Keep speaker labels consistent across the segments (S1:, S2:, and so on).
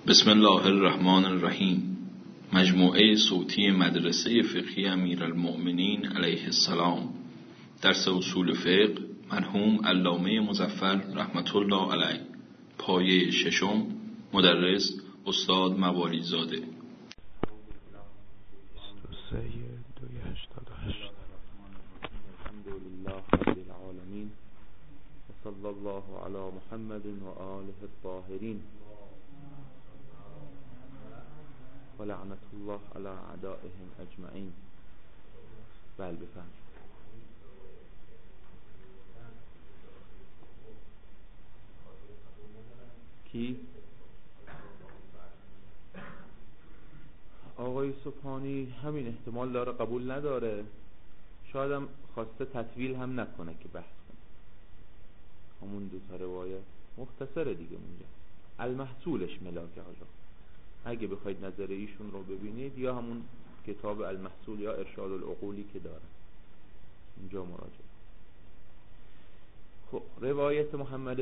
S1: بسم الله الرحمن الرحیم. مجموعه صوتی مدرسه فقهی امیرالمؤمنین علیه السلام، درس اصول فقه، مرحوم علامه مظفر رحمت الله علیه، پایه ششم، مدرس استاد موالی زاده.
S2: الحمدلله رب العالمین و صلی الله علی محمد و آله الطاهرین و لعنت الله علی اعدائهم اجمعین. بله بفهم. کی؟ آقای سبحانی همین احتمال داره قبول نداره، شاید هم خواسته تطویل هم نکنه که بحث کنه. همون دو تا روایت مختصره دیگه اونجا. المحصولش ملاکه آجا، اگه بخواید نظر ایشون رو ببینید یا همون کتاب المحصول یا ارشاد العقولی که داره اینجا مراجعه. خب روایت محمد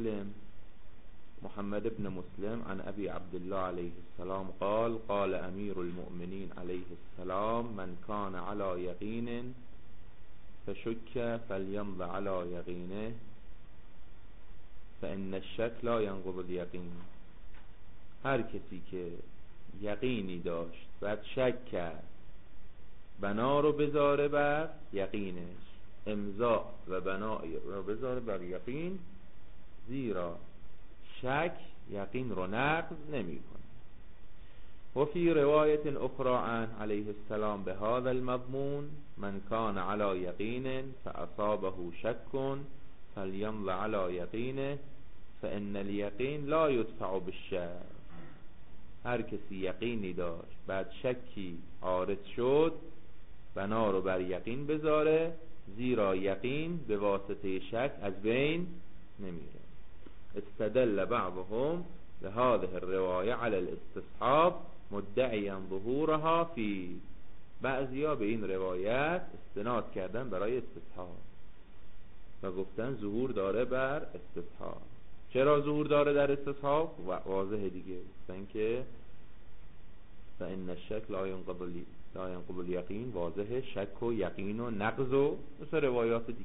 S2: ابن مسلم عن ابي عبد الله عليه السلام قال قال امير المؤمنين عليه السلام من كان على يقين فشك فليمض على يقينه فإن الشك لا ينقض اليقين. هر کسی که یقینی داشت بعد شک کرد، بنا رو بذاره بر یقینش، امضا و بنا رو بذاره بر یقین، زیرا شک یقین رو نقض نمی کنه. و فی روایت اخرى عن علیه السلام به هذا المضمون من کان علی یقین فاصابه شک فلیمض علی یقینه فان الیقین لا یدفع بالشک. هر کسی یقینی داشت بعد شکی عارض شد، بنا رو بر یقین بذاره، زیرا یقین به واسطه شک از بین نمیره. استدل بعضهم لهذه الرواية على الاستصحاب مدعيا ظهورها في. بعضیا به این روایت استناد کردن برای استصحاب و گفتن ظهور داره بر استصحاب. چرا ظهور داره در استصحاب؟ واضحه دیگه، گفتن که فإن الشك لا ينقض اليقين، واضحه، شک و یقین و نقض و مثل روایات دیگه.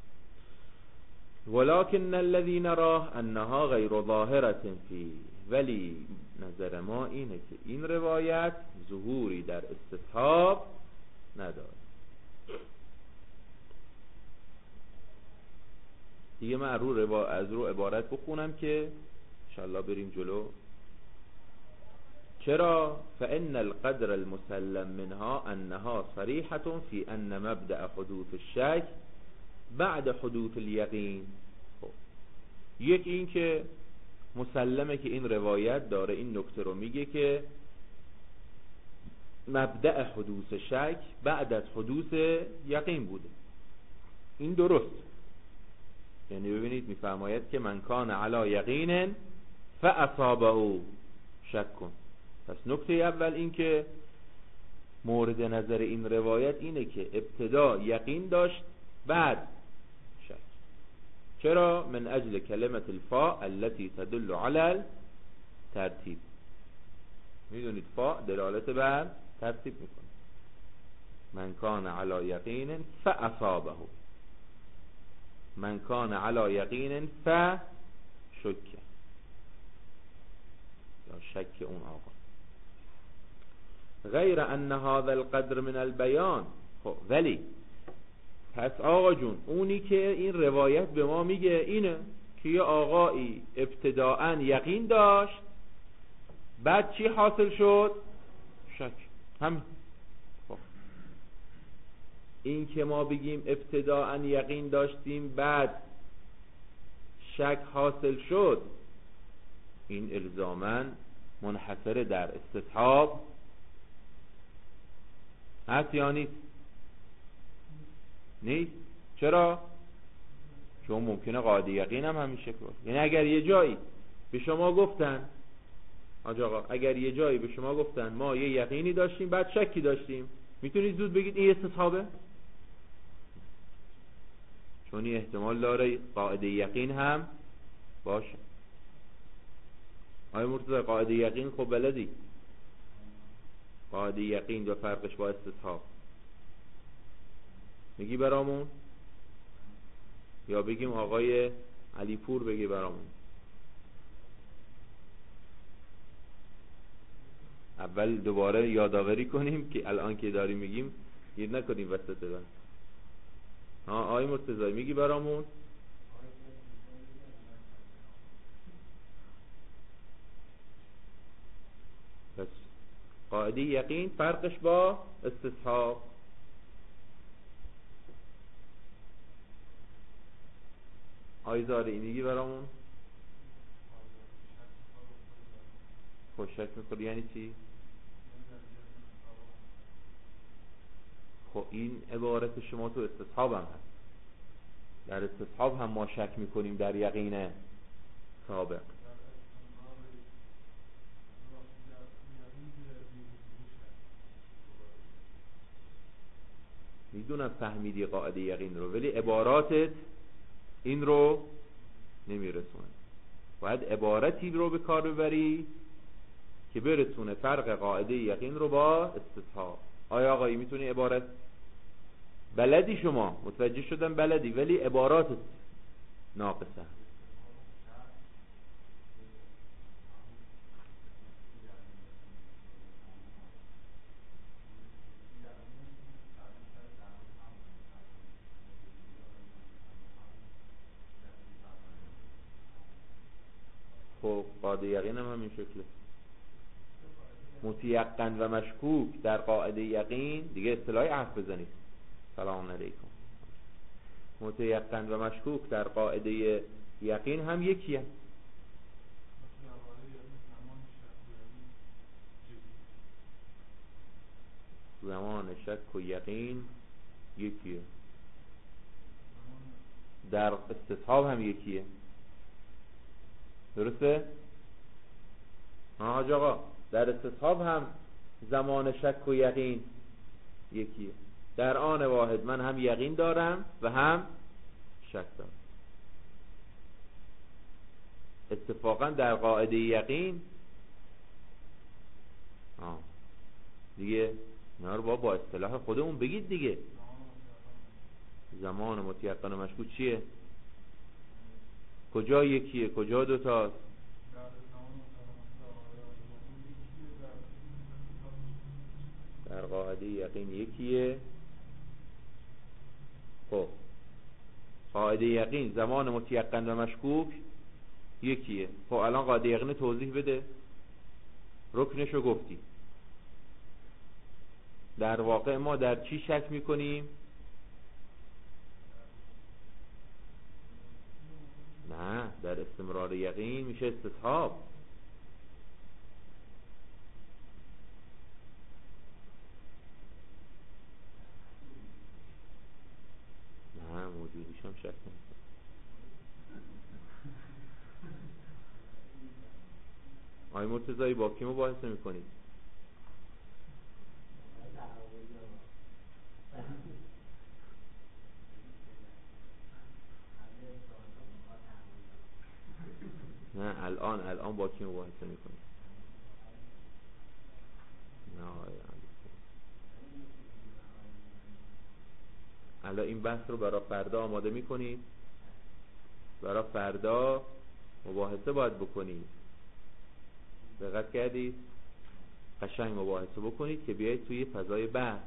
S2: ولكن الذي نراه انها غیر ظاهرة فی، ولی نظر ما اینه که این روایت ظهوری در استصحاب نداره. دیگه من از رو عبارت بخونم که انشاءالله بریم جلو. چرا؟ فإن القدر المسلم منها انها صریحة في ان مبدأ حدوث الشک بعد حدوث الیقین. یک این که مسلمه که این روایت داره این نکته رو میگه که مبدأ حدوث شک بعد از حدوث یقین بوده. این درست، یعنی ببینید میفرماید که من کان علی یقین فاصابه شک کن. پس نکته اول این که مورد نظر این روایت اینه که ابتدا یقین داشت بعد شک. چرا؟ من اجل کلمة الفاء التي تدل على الترتیب. میدونید فاء دلالت بر ترتیب میکنه. من کان علی یقین فاصابه، من کان علی یقین فشک، یا شک اون آقا. غیر ان هذا القدر من البیان. خب ولی پس آقا جون اونی که این روایت به ما میگه اینه که یه آقایی ابتداءً یقین داشت بعد چی حاصل شد؟ شک. همین. خب این که ما بگیم ابتداءً یقین داشتیم بعد شک حاصل شد، این الزاماً منحصر در استصحاب هست یا نیست؟ نیست. چرا؟ چون ممکنه قاعده یقین هم همیشه باشه. یعنی اگر یه جایی به شما گفتن آقا، اگر یه جایی به شما گفتن ما یه یقینی داشتیم بعد شکی داشتیم، میتونید زود بگید این استصحابه؟ چون این احتمال داره قاعده یقین هم باشه. آیا مرتضی قاعده یقین خب بلدی؟ قاعده یقین و فرقش با استصحاب میگی برامون؟ یا بگیم آقای علی پور بگی برامون؟ اول دوباره یادآوری کنیم که الان که داریم میگیم گیر نکنیم وسط بحث. آقای مرتضی میگی برامون؟ پس قاعده یقین فرقش با استصحاب. آقای زارعی میگی برامون؟ خوشک میخوری یعنی چی؟ خب این عبارت شما تو استصحاب هم هست. در استصحاب هم ما شک میکنیم در یقین سابق. میدونم فهمیدی قاعده یقین رو، ولی عباراتت این رو نمیرسونه. باید عبارتی رو به کار ببری که برسونه فرق قاعده یقین رو با استصحاب. آیا آقایی میتونی عبارت بلدی؟ شما متوجه شدن بلدی، ولی عباراتت ناقصه. خب قاعده یقین هم همین شکله. متیقن و مشکوک در قاعده یقین دیگه اصطلاحی حرف بزنید. سلام علیکم. متیقن و مشکوک در قاعده یقین هم یکیه. زمان شک و یقین یکیه. در استصحاب هم یکیه. درسته؟ حاج آقا در استصحاب هم زمان شک و یقین یکیه. در آن واحد من هم یقین دارم و هم شک دارم. اتفاقا در قاعده یقین دیگه اینا رو با اصطلاح خودمون بگید دیگه. زمان متیقن و مشکوک چیه؟ کجا یکیه؟ کجا دوتاست؟ در قاعده یقین یکیه. خب قاعده یقین زمان متیقن و مشکوک یکیه. خب الان قاعده یقین توضیح بده. رکنشو گفتی. در واقع ما در چی شک میکنیم؟ نه، در استمرار یقین میشه استصحاب. نه موجودیش هم شک نمیکنم. آقای مرتضی با کی مباحثه میکنید؟ نه الان با کی مباحثه میکنید؟ نه الان این بحث رو برای فردا آماده میکنید. برای فردا مباحثه باید بکنید. دقت کردید؟ قشنگ مباحثه بکنید که بیایید توی فضای بحث.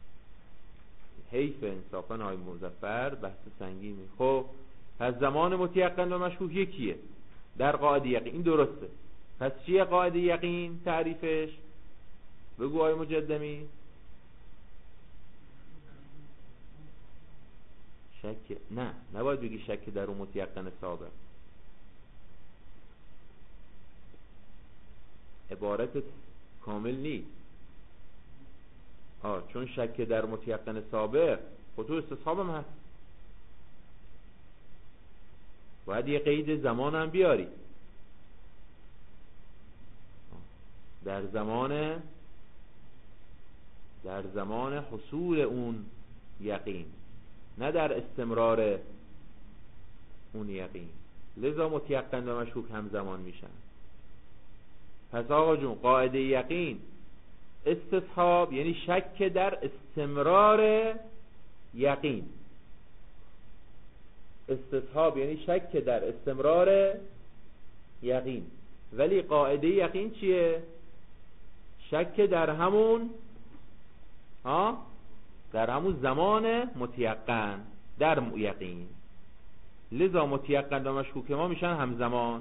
S2: حیف انصافا های مظفر بحث سنگینی. خب پس زمان متیقن و مشکوک یکیه در قاعده یقین. این درسته. پس چیه قاعده یقین؟ تعریفش بگو آقای مجدمی. شک نه، نباید بگی شک در اون متیقن سابق. عبارتت کامل نیست. چون شک در متیقن سابق خود تو استصحاب هم هست. باید یه قید زمان هم بیاری. در زمان حصول اون یقین، نه در استمرار اون یقین. لذا متیقن و مشکوک هم زمان میشن. پس آقا جون قاعده یقین استصحاب یعنی شک در استمرار یقین. استصحاب یعنی شک در استمرار یقین. ولی قاعده یقین چیه؟ شک در همون در همون زمان متیقن در یقین. لذا متیقن و مشکوک ما میشن همزمان.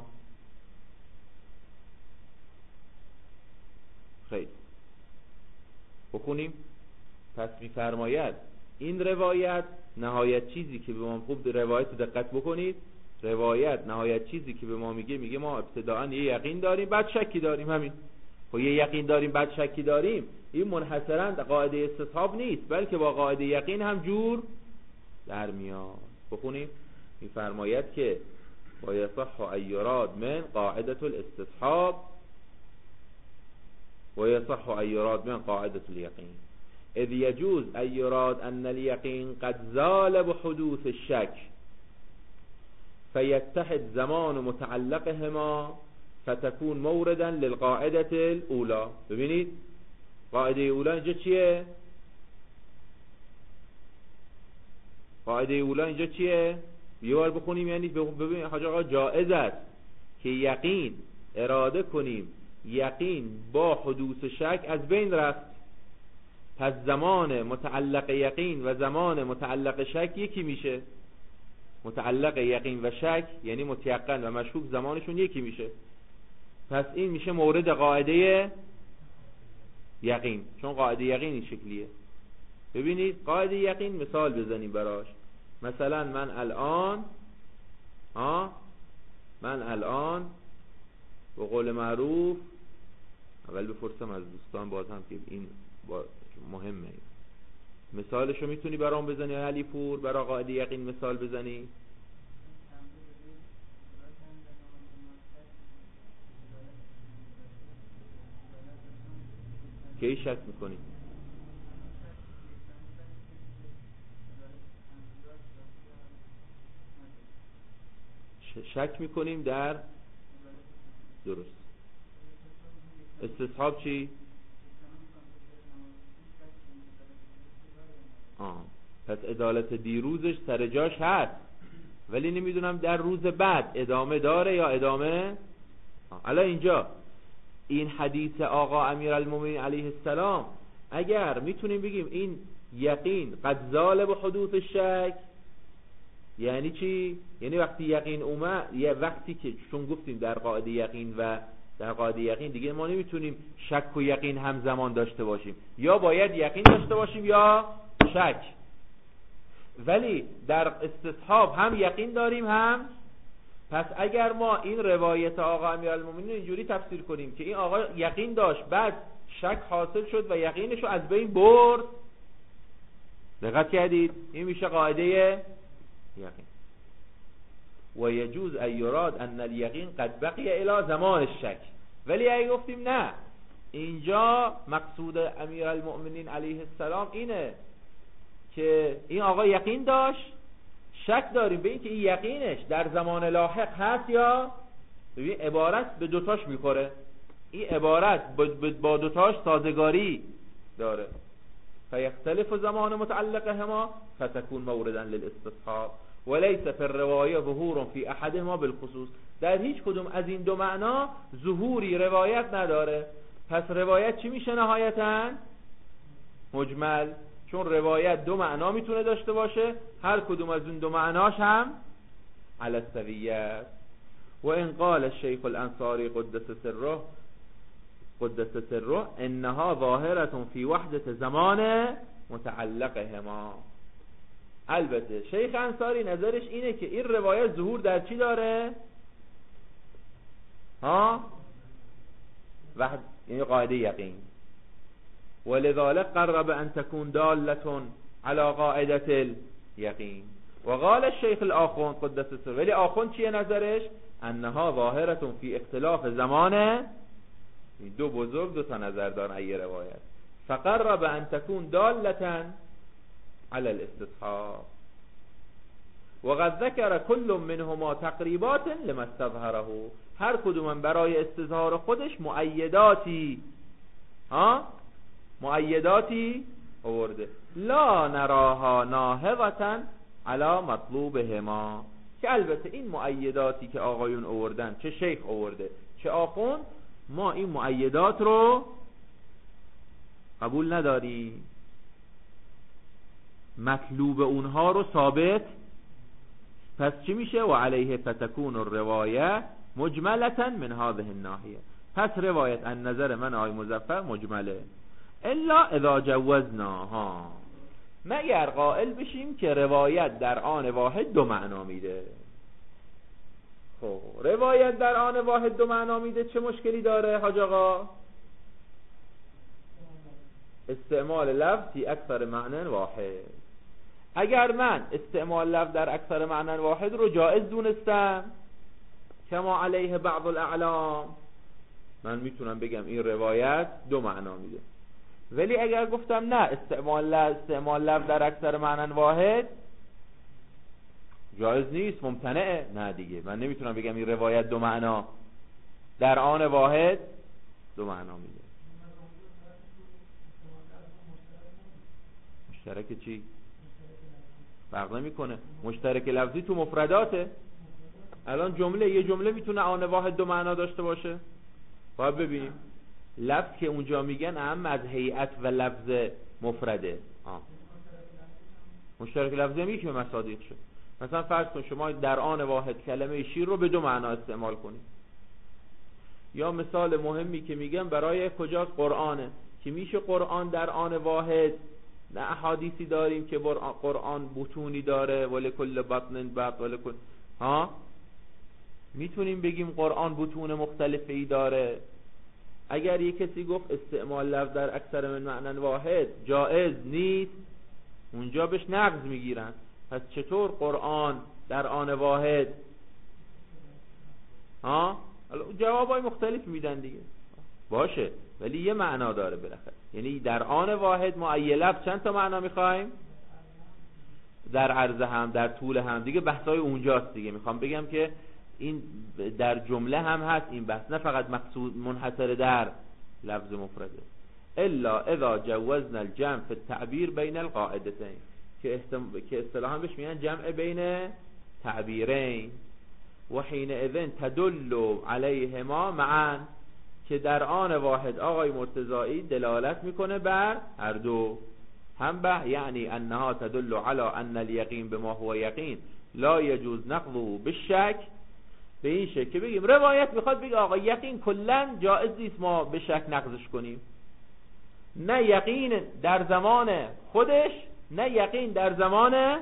S2: خیلی بخونیم. پس میفرماید این روایت نهایت چیزی که به ما خوب روایت دقت بکنید. روایت نهایت چیزی که به ما میگه ما ابتداء یه یقین داریم بعد شکی داریم. همین خب یه یقین داریم بعد شکی داریم، این منحصراً قاعده استصحاب نیست بلکه با قاعده یقین هم جور در میاد. بخونیم. میفرماید که و یصح ان یراد من قاعده الاستصحاب و یصح ان یراد من قاعده الیقین اذ يجوز ان يراد ان اليقين قد زال بحدوث الشك فيتحد زمان متعلقهما فتكون موردا للقاعده الاولى. ببینید قاعده اولی اینجا چیه؟ قاعده اولی اینجا چیه؟ یه بار بخونیم. یعنی ببین حاج آقا جائز است که یقین اراده کنیم یقین با حدوث شک از بین رفت، پس زمان متعلق یقین و زمان متعلق شک یکی میشه. متعلق یقین و شک یعنی متیقن و مشکوک زمانشون یکی میشه، پس این میشه مورد قاعده یقین، چون قاعده یقین این شکلیه. ببینید قاعده یقین مثال بزنیم براش. مثلا من الان به قول معروف اول بپرسم از دوستان باز هم که این مهمه، مثالشو میتونی برام بزنی علی پور برای قاعده یقین مثال بزنی؟ کی شک میکنی؟ شک میکنیم در درست. استصحاب چی؟ پس عدالت دیروزش سر جاش هست ولی نمیدونم در روز بعد ادامه داره یا ادامه. الان اینجا این حدیث آقا امیرالمومنین علیه السلام اگر میتونیم بگیم این یقین قد زال به حدوث شک یعنی چی؟ یعنی وقتی یقین اومد، یه وقتی که چون گفتیم در قاعده یقین و در قاعده یقین دیگه ما نمیتونیم شک و یقین همزمان داشته باشیم، یا باید یقین داشته باشیم یا شک. ولی در استصحاب هم یقین داریم هم. پس اگر ما این روایت آقا امیرالمومنین اینجوری تفسیر کنیم که این آقا یقین داشت بعد شک حاصل شد و یقینشو از بین برد، دقت کردید؟ این میشه قاعده یقین. و یجوز ان یراد ان الیقین قد بقی الی زمان الشک. ولی اگه گفتیم نه اینجا مقصود امیرالمومنین علیه السلام اینه که این آقا یقین داشت، شک داریم به این که این یقینش در زمان لاحق هست یا. ببین عبارت به دوتاش میخوره، این عبارت با دوتاش سازگاری داره. فیختلف زمان متعلقهما فتكون موردا للاستصحاب وليس في الروايه ظهور في احدهما بالخصوص. در هیچ کدوم از این دو معنا ظهوری روایت نداره. پس روایت چی میشه نهایتاً؟ مجمل، چون روایت دو معنا میتونه داشته باشه، هر کدوم از اون دو معناش هم علی السویه. و ان قال الشیخ الانصاری قدس سره انها ظاهره فی وحدت زمان متعلقهما. البته شیخ انصاری نظرش اینه که این روایت ظهور در چی داره؟ یعنی قاعده یقین. ولذلك قرب ان تكون دالة على قاعدة اليقين. وقال الشيخ الاخوند قدس سره، ولی آخوند چیه نظرش؟ انها ظاهرة في اختلاف زمان. دو بزرگ دو تا نظر دارن ای روایت. فقرب ان تكون دالة على الاستصحاب وقد ذكر كل منهما تقريبات لما استظهره. هر کدوم برای استظهار خودش مؤیداتی آورده. لا نراها ناهضة علی مطلوبهما، که البته این مؤیداتی که آقایون آوردن، چه شیخ آورده چه آخوند، ما این مؤیدات رو قبول نداریم، مطلوب اونها رو ثابت. پس چی میشه؟ و علیه فتکون الروایه مجملة من هذه الناحیه، پس روایت از نظر من آقای مظفر مجمله. الا اذا جوزناها، مگر قائل بشیم که روایت در آن واحد دو معنا میده. خب روایت در آن واحد دو معنا میده، چه مشکلی داره حاج آقا؟ استعمال لفظ فی اکثر معنی واحد. اگر من استعمال لفظ در اکثر معنی واحد رو جائز دونستم، کما علیه بعض الاعلام، من میتونم بگم این روایت دو معنا میده. ولی اگر گفتم نه، استعمال لفظ در اکثر معنی واحد جائز نیست، ممتنعه، نه دیگه من نمیتونم بگم این روایت دو معنا در آن واحد دو معنا میده. مشترک چی؟ فرق نمیکنه. مشترک لفظی تو مفرداته. الان یه جمله میتونه آن واحد دو معنا داشته باشه. باید ببینیم لفظ که اونجا میگن اهم از هیئت و لفظ مفرده. مشترک لفظی هم یکی به مصادیق شد. مثلا فرض کن شما در آن واحد کلمه شیر رو به دو معنا استعمال کنید. یا مثال مهمی که میگم برای کجاست؟ قرآنه، که میشه قرآن در آن واحد. نه احادیثی داریم که قرآن بطونی داره، ولکل بطن بط ولکل میتونیم بگیم قرآن بطون مختلفی داره. اگر یک کسی گفت استعمال لفظ در اکثر من معنی واحد جائز نیست، اونجا بهش نقض میگیرن. پس چطور قرآن در آن واحد؟ جوابای مختلف میدن دیگه. باشه، ولی یه معنا داره بالاخره. یعنی در آن واحد مؤید لفظ چند تا معنا میخوایم؟ در عرض هم، در طول هم، دیگه بحثای اونجاست دیگه. میخوام بگم که این در جمله هم هست این بحث، نه فقط مقصود منحصر در لفظ مفرده. الا اذا جوزنا الجمع في التعبير بين القاعدتين، که اصطلاحا بهش میگن جمع بین تعبیرین. و حینئذ تدل علیهما معا، که در آن واحد آقای مرتضایی دلالت میکنه بر هر دو. هم یعنی انها تدل على ان اليقين بما هو یقین لا يجوز نقضه بالشک، به این شکل که بگیم روایت میخواد بگه آقا یقین کلا جائز نیست ما به شک نقضش کنیم. نه یقین در زمان خودش، نه یقین در زمان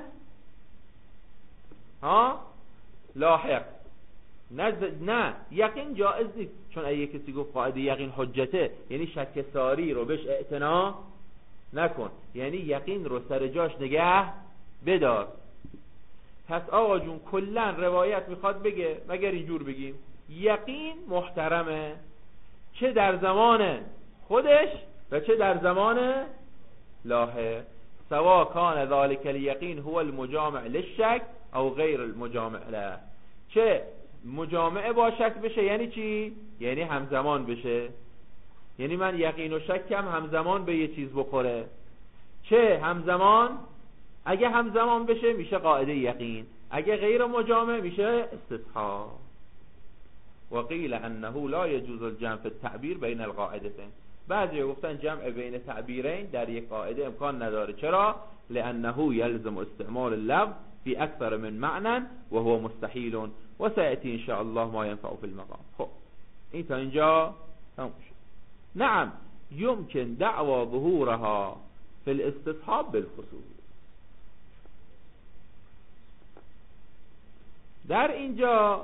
S2: لاحق. نه یقین جائز نیست، چون اگه کسی گفت قاعده یقین حجته، یعنی شک ساری رو بهش اعتنا نکن، یعنی یقین رو سر جاش نگه بدار. پس آقا جون کلا روایت میخواد بگه مگر اینجور بگیم یقین محترمه، چه در زمان خودش و چه در زمان لاحق، سوا کان ذلك الیقین هو المجامع للشک او غیر المجامع له. چه مجامعه با شک بشه، یعنی چی؟ یعنی همزمان بشه، یعنی من یقین و شکم همزمان به یه چیز بخوره. چه همزمان؟ اگه همزمان بشه میشه قاعده یقین، اگه غیر مجامع میشه استصحاب. و قیل انه لا يجوز الجمع في التعبير بين القاعدتين، بعضی گفتن جمع بین تعبیرین در یک قاعده امکان نداره. چرا؟ لانه يلزم استعمال اللفظ في اكثر من معنى وهو مستحيل وسيأتي ان شاء الله ما ينفع في المقام. خب این تا اینجا تموم شد. نعم يمكن دعوى ظهورها في الاستصحاب بالخصوص. در اینجا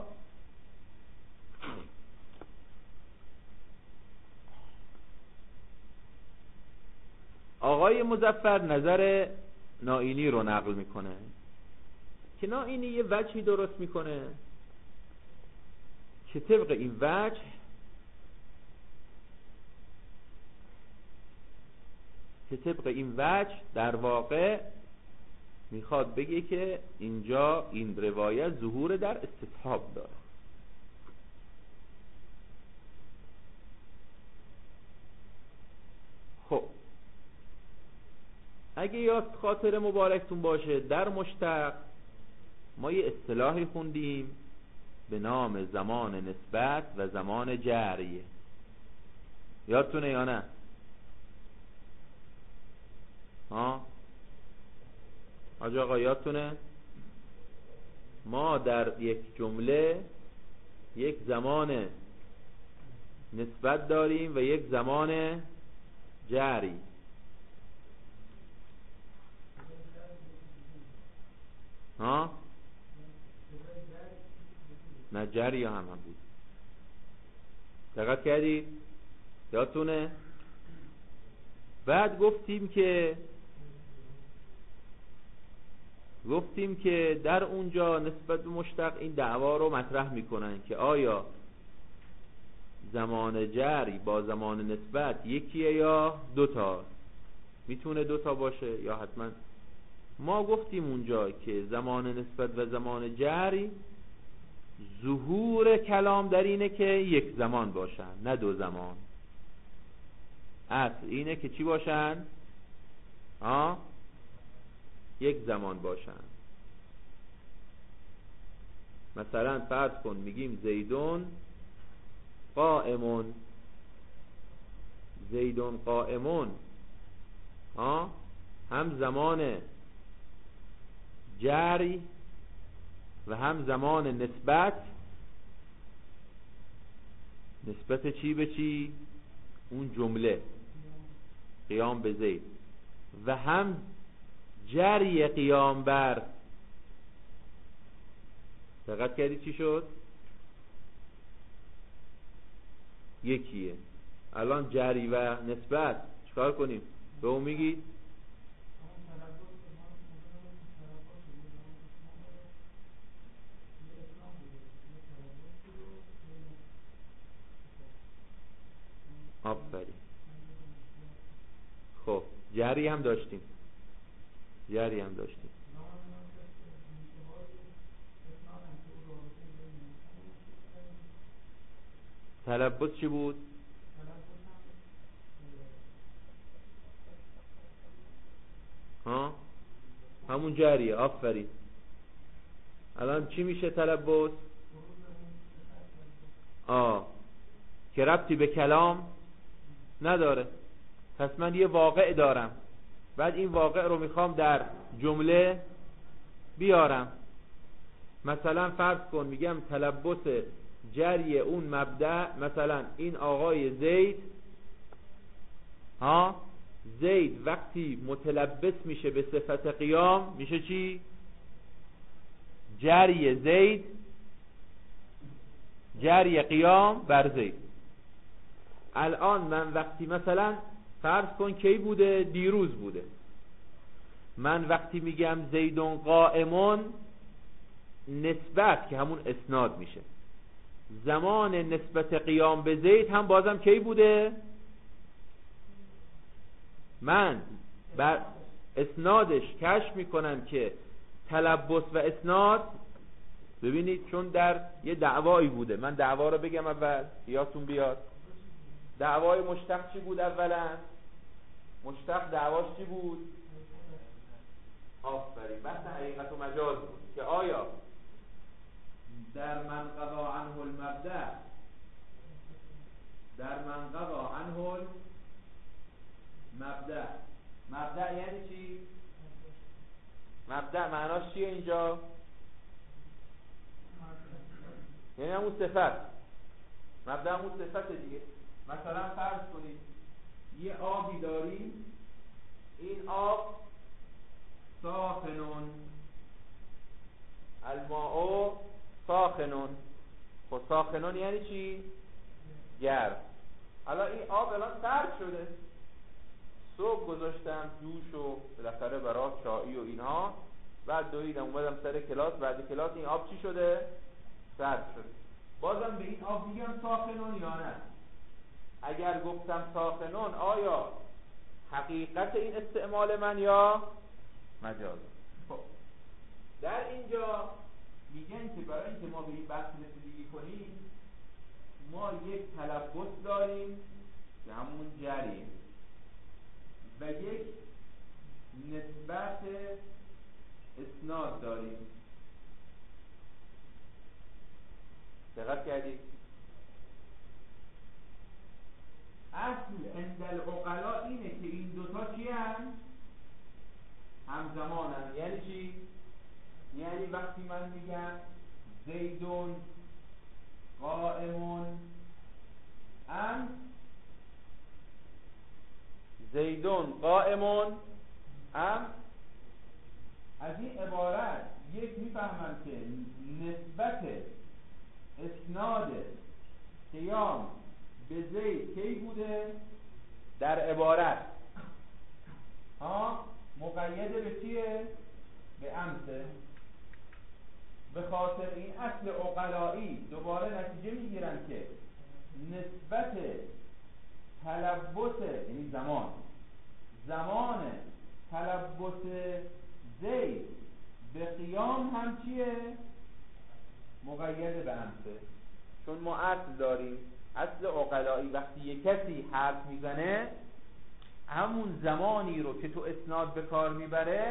S2: آقای مظفر نظر نائینی رو نقل میکنه که نائینی یه وجهی درست میکنه که طبق این وجه در واقع میخواد بگه که اینجا این روایت ظهور در استصحاب داره. اگه یاد خاطر مبارکتون باشه در مشتق ما یه اصطلاحی خوندیم به نام زمان نسبت و زمان جریه. یادتونه یا نه؟ حاج آقا یادتونه؟ ما در یک جمله یک زمان نسبت داریم و یک زمان جری. نه جری هم بود. دقت کردی؟ یادتونه؟ بعد گفتیم که در اونجا نسبت به مشتق این دعوا رو مطرح میکنن که آیا زمان جری با زمان نسبت یکیه یا دوتا. میتونه دوتا باشه یا حتما. ما گفتیم اونجا که زمان نسبت و زمان جری ظهور کلام در اینه که یک زمان باشن نه دو زمان. اصل اینه که چی باشن؟ یک زمان باشن. مثلا فرض کن میگیم زیدون قائمون. زیدون قائمون هم زمان جری و هم زمان نسبت چی به چی؟ اون جمله قیام به زید و هم جری قیام بر. دقت کردی چی شد؟ یکیه. الان جری و نسبت چیکار کنیم؟ به اون میگید آفرین. خب جری هم داشتیم. تلبس چی بود؟ همون جریه. آفرین. الان چی میشه تلبس؟ که ربطی به کلام نداره. پس من یه واقع دارم، بعد این واقع رو میخوام در جمله بیارم. مثلا فرض کن میگم تلبس جری اون مبدأ، مثلا این آقای زید وقتی متلبس میشه به صفت قیام میشه چی؟ جری زید، جری قیام بر زید. الان من وقتی مثلا فرض کن کی بوده؟ دیروز بوده. من وقتی میگم زیدون قائمون نسبت که همون اسناد میشه، زمان نسبت قیام به زید هم بازم کی بوده؟ من بر اسنادش کشف میکنم که تلبس و اسناد. ببینید چون در یه دعوایی بوده، من دعوا رو بگم اول یادتون بیاد. دعوای مشتق چی بود اولا؟ مشتق دعواش چی بود؟ آفرین، بحث حقیقت و مجاز بود که آیا در من قضا عنه المبدأ، در من قضا عنه المبدأ. مبدأ یعنی چی؟ مبدأ معناش چیه اینجا؟ یعنی همون صفت. مبدأ همون صفت دیگه. مثلا فرض کنید یه آبی داریم، این آب ساخنون، الماء ساخنون. خب ساخنون یعنی چی؟ گرم. حالا این آب الان سرد شده، صبح گذاشتم دوش و بالاخره برای چایی و اینها، بعد دویدم اومدم سر کلاس، بعد کلاس این آب چی شده؟ سرد شده. بازم به این آب میگم ساخنون یا نه؟ اگر گفتم ساخنون آیا حقیقت این استعمال من یا مجاز؟ خب در اینجا میگن که برای اینکه ما به این بحث رسیدگی کنیم ما یک تلبس داریم که همون جری و یک نسبت اسناد داریم. دقت کردید؟ اصل عند العقلاء اینه که این دوتا چی هم؟ همزمان هم. یعنی چی؟ یعنی وقتی من میگم زیدون قائمون ام، زیدون قائمون ام، از این عبارت یک میفهمم که نسبت اسناد قیام به زید کی بوده؟ در عبارت مقید به چیه؟ به امسه. به خاطر این اصل عقلایی دوباره نتیجه میگیرن که نسبت تلبس، یعنی زمان تلبس زید به قیام هم چیه؟ مقید به امسه. چون ما اصل داریم، اصل عقلایی وقتی یک کسی حرف میزنه همون زمانی رو که تو اسناد به کار میبره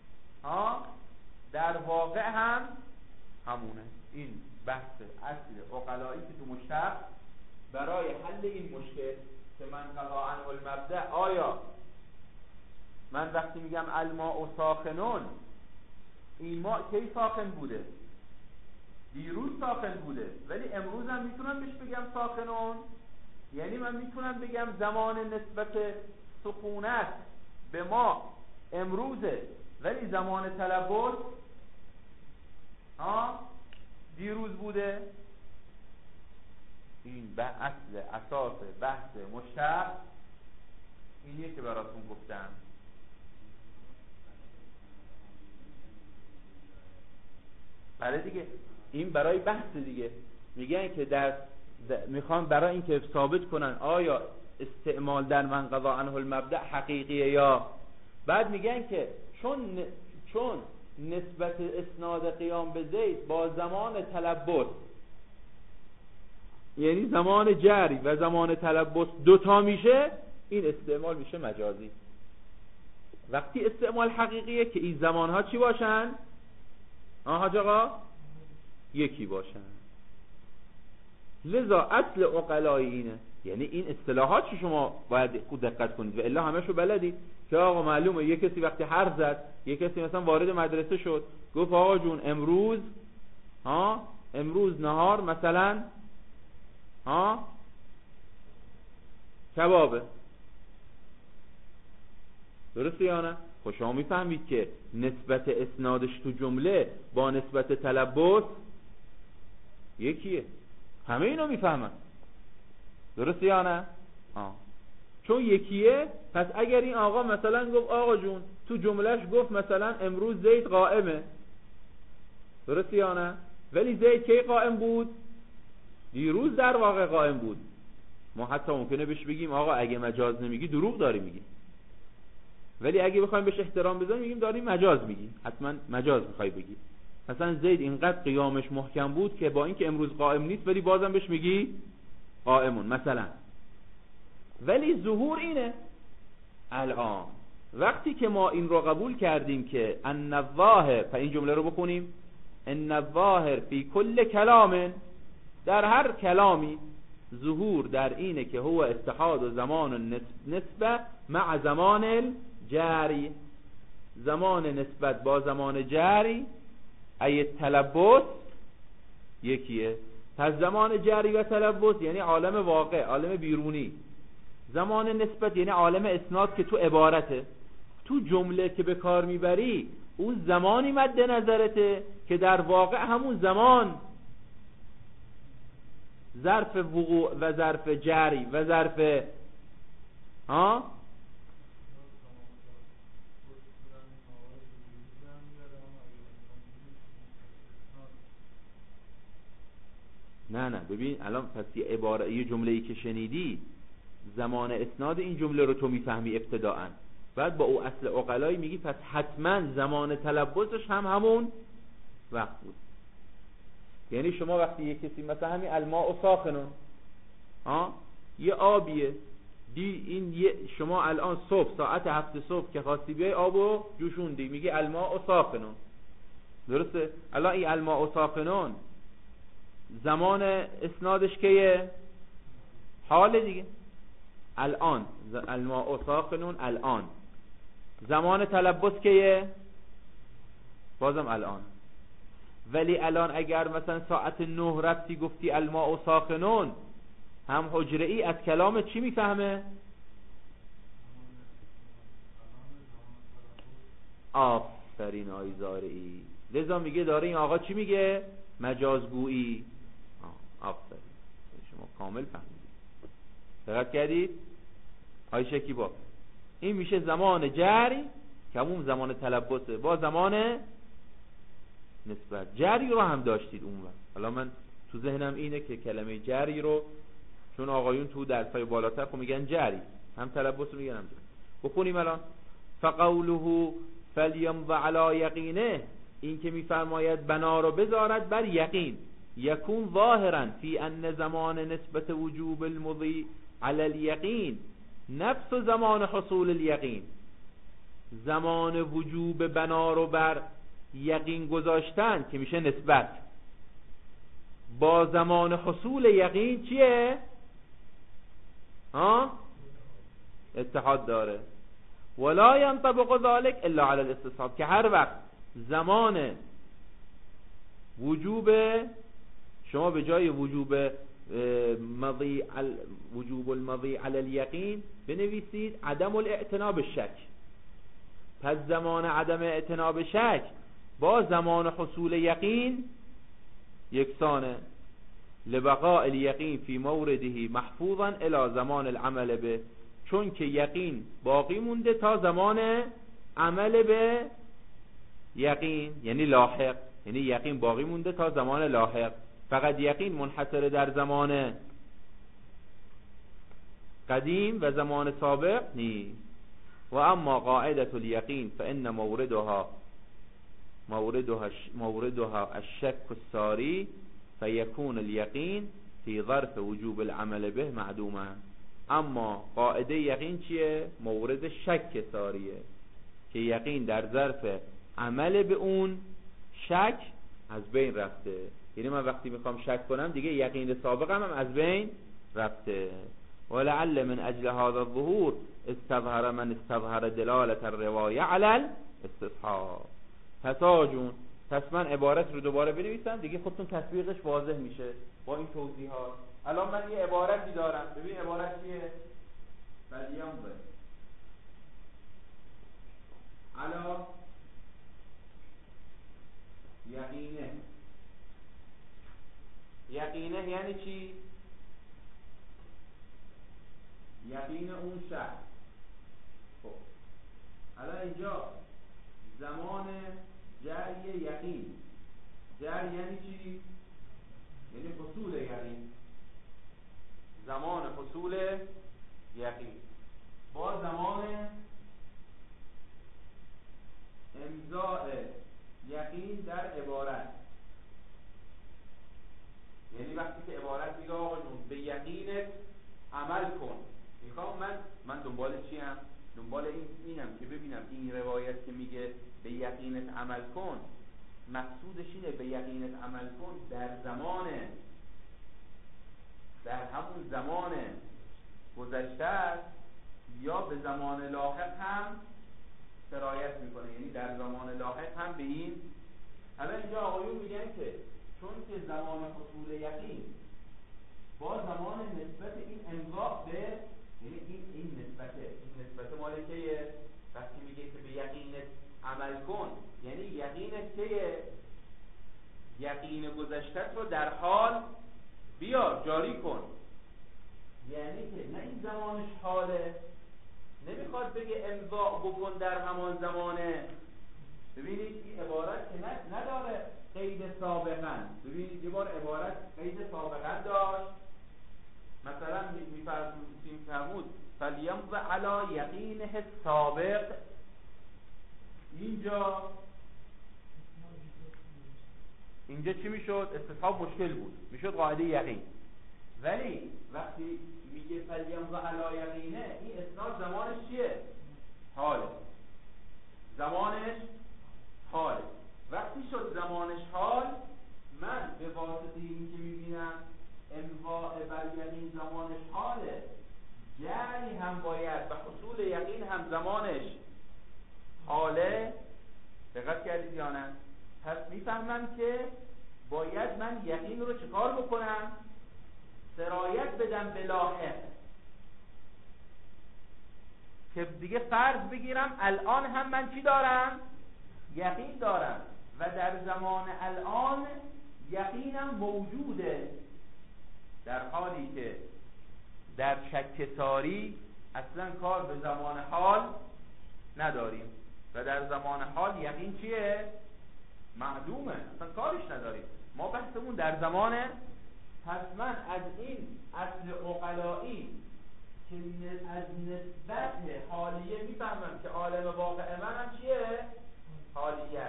S2: در واقع هم همونه. این بحث اصل عقلایی که تو مشتق برای حل این مشکل که من قضا عنه المبدأ، آیا من وقتی میگم الماء ساخنون، این ماء کی ساخن بوده؟ دیروز ساخن بوده، ولی امروز هم میتونم بهش بگم ساخنون. یعنی من میتونم بگم زمان نسبت سکونت به ما امروزه، ولی زمان تلبس دیروز بوده. این به اصل اساس بحث مشتق اینیه که براتون گفتم. بله دیگه، این برای بحث دیگه. میگن که میخوان برای اینکه ثابت کنن آیا استعمال در من قضا عنه المبدأ حقیقیه یا، بعد میگن که چون نسبت اسناد قیام به زید با زمان تلبس، یعنی زمان جری و زمان تلبس دوتا میشه، این استعمال میشه مجازی. وقتی استعمال حقیقیه که این زمانها چی باشن؟ حاج آقا یکی باشن. لذا اصل عقلایی اینه. یعنی این اصطلاحات چی شما باید خود دقت کنید و الا همشو بلدید که آقا معلومه یک کسی وقتی حرف زد، یک کسی مثلا وارد مدرسه شد گفت آقا جون امروز نهار مثلا کبابه، درسته یا نه؟ خب شما میفهمید که نسبت اسنادش تو جمله با نسبت تلبس یکیه. همه اینو میفهمن، درسته یا نه؟ چون یکیه، پس اگر این آقا مثلا گفت آقا جون تو جملهش گفت مثلا امروز زید قائمه، درسته یا نه؟ ولی زید کی قائم بود؟ دیروز در واقع قائم بود. ما حتی ممکنه بهش بگیم آقا اگه مجاز نمیگی دروغ داری میگی، ولی اگه بخوایم بهش احترام بذاریم میگیم داری مجاز میگی، حتما مجاز میخوای بگی. مثلا زید اینقدر قیامش محکم بود که با اینکه امروز قائم نیست ولی بازم بهش میگی قائمون مثلا. ولی ظهور اینه. الان وقتی که ما این رو قبول کردیم که ان الظاهر، این جمله رو بخونیم، ان الظاهر فی کل کلام، در هر کلامی ظهور در اینه که هو اتحاد و زمان نسبه مع زمان الجاری، زمان نسبت با زمان جاری ای تلبس یکیه. پس زمان جاری و تلبس یعنی عالم واقع، عالم بیرونی. زمان نسبت یعنی عالم اسناد که تو عبارته، تو جمله که به کار میبری اون زمانی مد نظرته که در واقع همون زمان ظرف وقوع و ظرف جری و ظرف نه ببین الان پس یه جمله‌ای که شنیدی زمان اسناد این جمله رو تو میفهمی ابتداءً، بعد با او اصل عقلایی میگی پس حتما زمان تلبسش هم همون وقت بود. یعنی شما وقتی یه کسی مثلا همین الماء ساخنون یه آبیه شما الان صبح ساعت 7 صبح که خواستی بیای آبو جوشوندی، میگه الماء ساخنون، درسته؟ الان این الماء ساخنون زمان اسنادش کیه؟ حال دیگه. الان الماء ساخنون الان. زمان تلبس کیه؟ بازم الان. ولی الان اگر مثلا ساعت 9 رفتی گفتی الماء ساخنون، هم حجره ای از کلام چی میفهمه؟ آفرین آیزاری. لذا میگه داره این آقا چی میگه؟ مجازگویی. آفرین، شما کامل فهمیدید. دقت کردید؟ آی شکیبا، این میشه زمان جری که همون زمان تلبسه با زمان نسبت. جری رو هم داشتید اون وقت. حالا من تو ذهنم اینه که کلمه جری رو، چون آقایون تو درسای بالاتر خب میگن جری، هم تلبس رو میگن هم جری. بخونیم الان. فقوله فلیمض علی یقینه، این که میفرماید بنا رو بذارد بر یقین، یکون ظاهرا فی ان زمان نسبت وجوب المضی علی الیقین نفس زمان حصول الیقین. زمان وجوب بنا رو بر یقین گذاشتن که میشه نسبت، با زمان حصول یقین چیه؟ اتحاد داره. ولا ينطبق ذلك الا على الاستصحاب، که هر وقت زمان وجوب شما به جای وجوب المضی علی الیقین بنویسید عدم الاعتنا بالشک، پس زمان عدم اعتنا بالشک با زمان حصول یقین یکسانه. لبقاء الیقین فی مورده محفوظا الی زمان العمل به، چون که یقین باقی مونده تا زمان عمل به یقین، یعنی لاحق، یعنی یقین باقی مونده تا زمان لاحق. فقط یقین منحصر در زمان قدیم و زمان سابق نیست. و اما قاعدة الیقین فإن موردها الشک الساری فیکون الیقین فی ظرف وجوب العمل به معدوما. اما قاعده یقین چیه؟ مورد شک ساریه، که یقین در ظرف عمل به اون شک از بین رفته. یعنی من وقتی میخوام شک کنم دیگه یقین سابقم هم از بین رفته. ولعل من اجل هذا الظهور استظهر من استظهر دلالت الروایه علی الاستصحاب. پس من عبارت رو دوباره بنویسم دیگه، خودتون تطبیقش واضح میشه با این توضیحات. الان من یه عبارتی دارم، ببین عبارت چیه؟ فلیمض علی یقینه. یقینه یعنی چی؟ یقین اون شخص. خب الان اینجا زمان جری یقین، جری یعنی چی؟ یعنی حصول یقین، زمان حصول یقین با زمان امضاء یقین در عبارت. یعنی وقتی که عبارت میگه آقا جون به یقینت عمل کن، میخوام من دنبال چی هم؟ دنبال اینم که ببینم این روایت که میگه به یقینت عمل کن، مقصودش اینه به یقینت عمل کن در همون زمان گذشته است یا به زمان لاحق هم سرایت میکنه، یعنی در زمان لاحق هم به این. حالا اینجا آقایون میگن که چون که زمان حصول یقین با زمان نسبت این امضا به، یعنی این نسبت مال کیه؟ وقتی میگه که به یقینت عمل کن، یعنی یقینت کیه؟ یقین گذشتت رو در حال بیا جاری کن. یعنی که نه این زمانش حاله، نمیخواد بگه امضا بکن در همان زمانه. ببینید این عبارت که نداره قید سابقا. ببینید یه بار عبارت قید سابقا داشت، مثلا میفرمود فلیمض علی یقینه سابق. اینجا چی میشد؟ استصحاب مشکل بود، میشد قاعده یقین. ولی وقتی میگه فلیمض علی یقینه، این اسناد زمانش چیه؟ حاله. زمانش حاله. وقتی شد زمانش حال، من به واسطه این که میبینم امضاء بر یقین زمانش حاله، جعلی هم باید و حصول یقین هم زمانش حاله. دقت کردید یا نه؟ پس میفهمم که باید من یقین رو چکار بکنم؟ سرایت بدم به لاحق، که دیگه فرض بگیرم الان هم من چی دارم؟ یقین دارم و در زمان الان یقینم موجوده، در حالی که در شک ساری اصلا کار به زمان حال نداریم و در زمان حال یقین چیه؟ معدومه، اصلا کارش نداریم. ما بحثمون در زمانه. پس من از این اصل عقلایی که از نسبت حالیه میفهمم که عالم واقع من هم چیه؟ حالیه.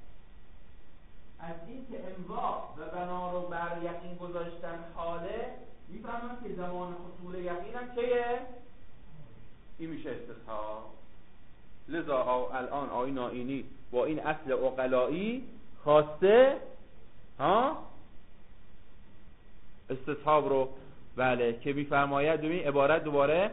S2: از این که امضا و بنا رو بر یقین گذاشتن حاله، میفهمم که زمان حصول یقینم چیه؟ این میشه استصحاب. لذا الان آقای نائینی با این اصل عقلایی خواسته استصحاب رو، بله، که میفرماید ببین عبارت دوباره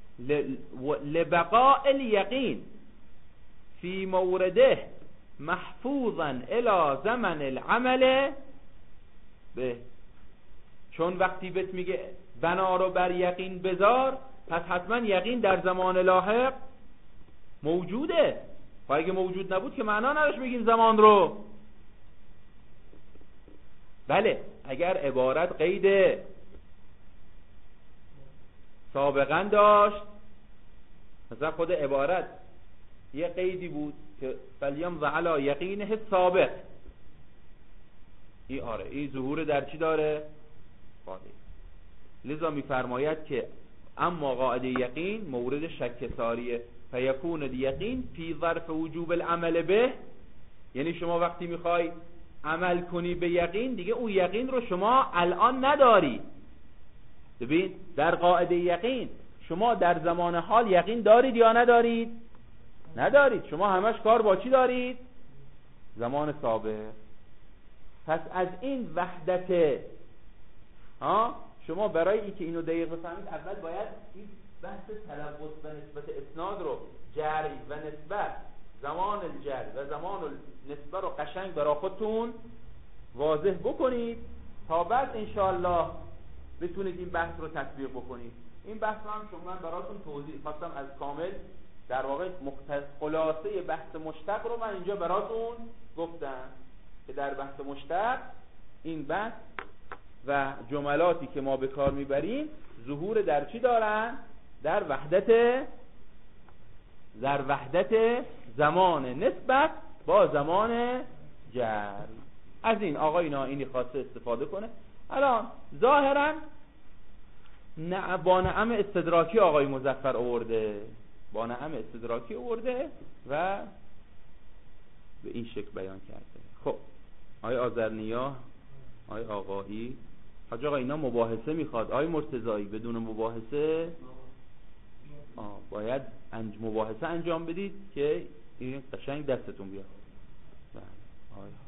S2: لبقاء الیقین فی مورده محفوظا الی زمن العمل به. چون وقتی بهت میگه بنا رو بر یقین بذار، پس حتما یقین در زمان لاحق موجوده. اگه موجود نبود که معنا نداشت میگیم زمان رو. بله، اگر عبارت قید سابقا داشت، مثلا خود عبارت یه قیدی بود که فلیمض علی یقینه سابق، این آره، این ظهور در چی داره؟ قاعده. لذا میفرماید که اما قاعده یقین مورد شک ساریه، فیکون الیقین فی ظرف وجوب العمل به. یعنی شما وقتی میخوای عمل کنی به یقین، دیگه اون یقین رو شما الان نداری. ببین در قاعده یقین شما در زمان حال یقین دارید یا ندارید؟ ندارید. شما همش کار با چی دارید؟ زمان سابق. پس از این وحدت شما برای اینکه اینو دقیق بفهمید، اول باید این بحث تلوث و نسبت اسناد رو، جری و نسبت، زمان الجری و زمان النسبه رو قشنگ برای خودتون واضح بکنید تا بعد انشاءالله بتونید این بحث رو تطبیق بکنید. این بحث رو هم من براتون توضیح خواستم از کامل، در واقع خلاصه بحث مشتق رو من اینجا براتون گفتم که در بحث مشتق این بحث و جملاتی که ما به کار میبریم ظهور در چی دارن؟ در وحدت زمان نسبت با زمان جر. از این آقای نائینی خواسته استفاده کنه. الان ظاهرا با نعم استدراکی آقای مظفر آورده، با نعم استدراکی آورده و به این شکل بیان کرده. خب آقای آذرنیا، آقای آقایی، حاج آقا اینا مباحثه میخواد. آقای مرتضایی بدون مباحثه باید مباحثه انجام بدید که این قشنگ دستتون بیاد.